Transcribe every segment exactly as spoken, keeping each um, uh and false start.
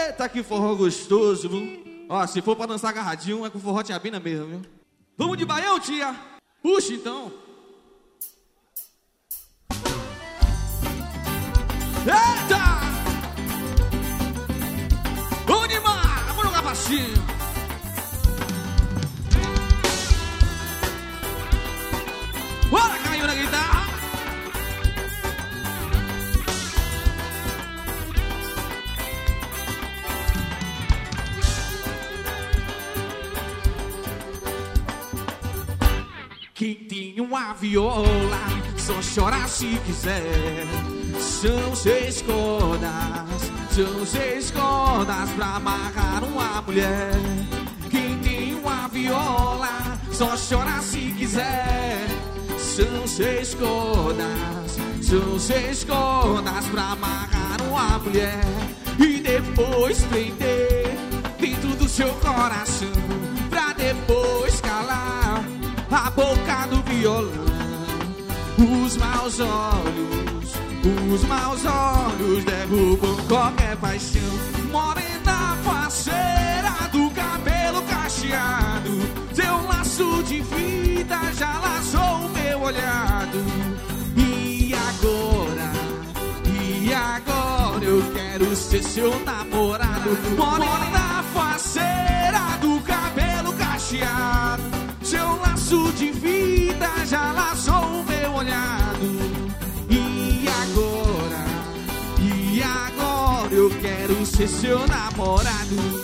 Eita, que forró gostoso, viu? Ó, se for pra dançar agarradinho, é com forró Tia Bina mesmo, viu? Vamos de baião, tia? Puxa, então. Eita! Vamos de mar, vamos jogar baixinho. Bora, caiu na guitarra. Quem tem uma viola só chora se quiser. São seis cordas, são seis cordas pra amarrar uma mulher. Quem tem uma viola só chora se quiser. São seis cordas, são seis cordas pra amarrar uma mulher. E depois prender dentro do seu coração, pra depois calar a boca do violão. Os maus olhos, os maus olhos derrubam qualquer paixão. Morena faceira do cabelo cacheado, seu laço de vida já laçou o meu olhado. E agora, e agora eu quero ser seu namorado. Morena faceira do cabelo cacheado, seu laço de vida já laçou o meu olhado. E agora, e agora eu quero ser seu namorado.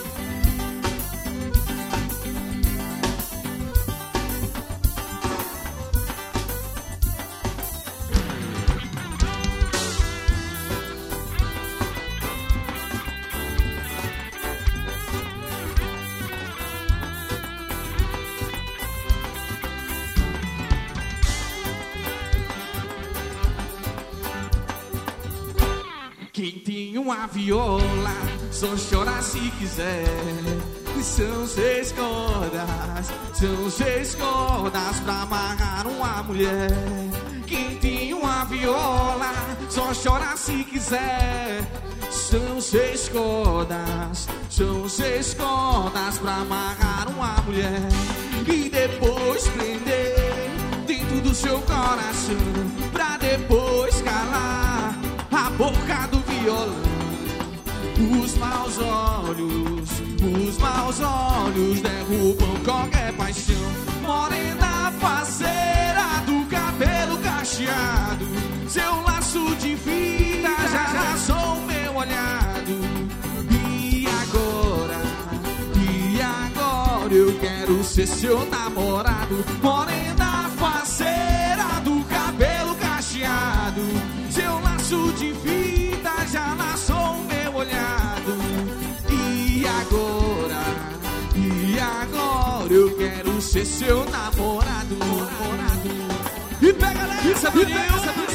Quem tem uma viola só chora se quiser. São seis cordas, são seis cordas pra amarrar uma mulher. Quem tem uma viola só chora se quiser. São seis cordas, são seis cordas pra amarrar uma mulher. E depois prender dentro do seu coração, pra depois calar a boca do violão. Os maus olhos, os maus olhos derrubam qualquer paixão. Morena faceira do cabelo cacheado, seu laço de vida já laçou meu olhado. E agora, e agora eu quero ser seu namorado. Morena faceira do cabelo cacheado, seu laço de vida já laçou meu olhado. E agora, e agora eu quero ser seu namorado. namorado. E pega nessa, e pega nessa.